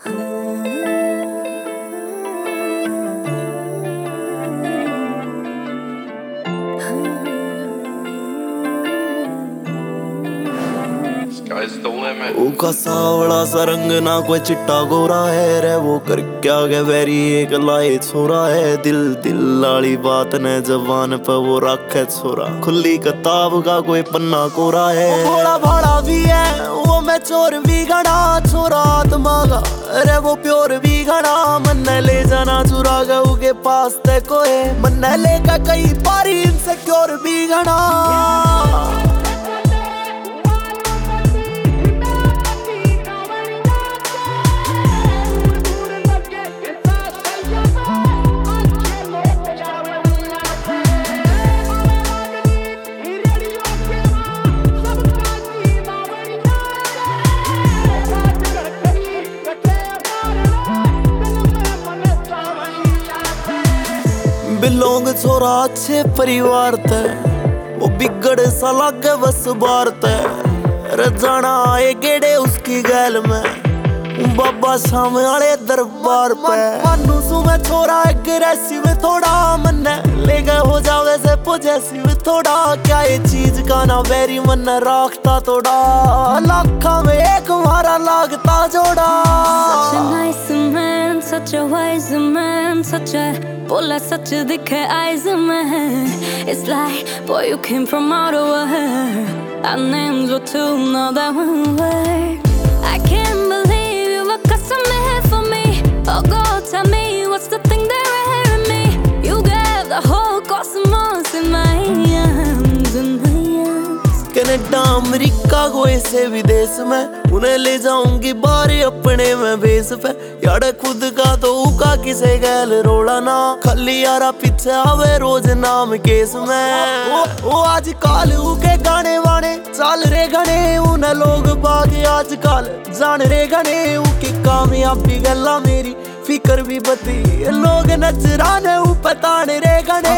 ऊका सावड़ा सा रंग ना कोई चिट्टा गोरा है रे वो कर क्या गे वेरी एक लाए छोरा है दिल दिल लाली बात ने जवान पे वो रखे छोरा खुली किताब का कोई पन्ना कोरा है थोड़ा भाड़ा भी है वो मैं चोर भी घड़ा छोरा आत्मा का अरे वो प्योर भी घड़ा मन ले जाना चुरा गऊ के पास ते कोई मन लेकर कई पारी इनसिक्योर भी घड़ा बिलोंग छोरा अच्छे परिवार ते वो बिगड़ सा लागे बस बार ते रजाना आए गेड़े उसकी गैल में बाबा सामने वाले दरबार पे मानू सुबह छोरा एग्रेसिव थोड़ा मन ले गए हो जावे से पॉजिटिव थोड़ा क्या ये चीज का ना वेरी मन रखता थोड़ा लाखा में एक मारा लागता जोड़ा Such a nice man, such a wise man, such a bola, such a dikhe eyes man. It's like, boy, you came from out of where our names were two, now that one word. I can't believe you were custom made for me. Oh God, tell me what's the thing they're wearing me. You gave the whole cosmos in my hands, in my hands. Canada America कोई से विदेश में उन्हें ले जाऊंगी बारे अपने में बेस पे यार खुद का तो उका किसे गैल रोड़ा ना खाली यारा पीछे आवे रोज नाम केस में वो आज काल उके गाने वाने चाल रे गने उन्हें लोग बागे आज काल जान रे गने उकी कामयाबी गल्ला मेरी फिकर भी बती लोग नजराने पताने रे गने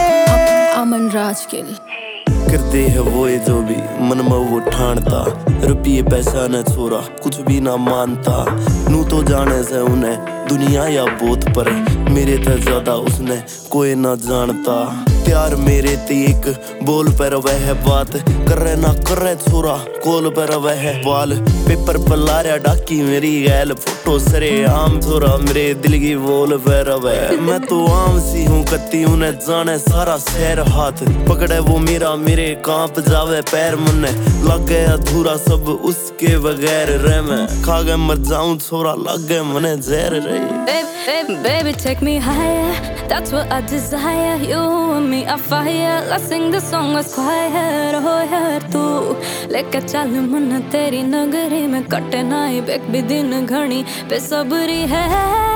अमन राज के करते है वो ये जो भी मन में वो ठानता रुपये पैसा न छोरा कुछ भी ना मानता नू तो जाने से उन्हें दुनिया या बोत पर मेरे ते ज्यादा उसने कोई ना जानता प्यार मेरे ते एक बोल पर वह बात कर रहे ना कर रहे छोरा कोल पर वह बाल पेपर पर लाया डाकी मेरी गैल फोटो सरे आम छोरा मेरे दिल की बोल पर वह मैं तो आम सी हूँ कत्ती उन्हें जाने सारा शहर हाथ पकड़े वो मेरे कांप जावे पैर मुन्ने लग गए अधूरा सब उसके बगैर रह मैं खा गए मर जाऊं छोरा लग गए मने जहर रही Baby, take me higher. That's what I desire. You and me are fire. Let's sing the song with quiet. Oh यार तू लेके चल मन तेरी नगरी में कटे ना ही एक भी दिन घड़ी बेसब्री है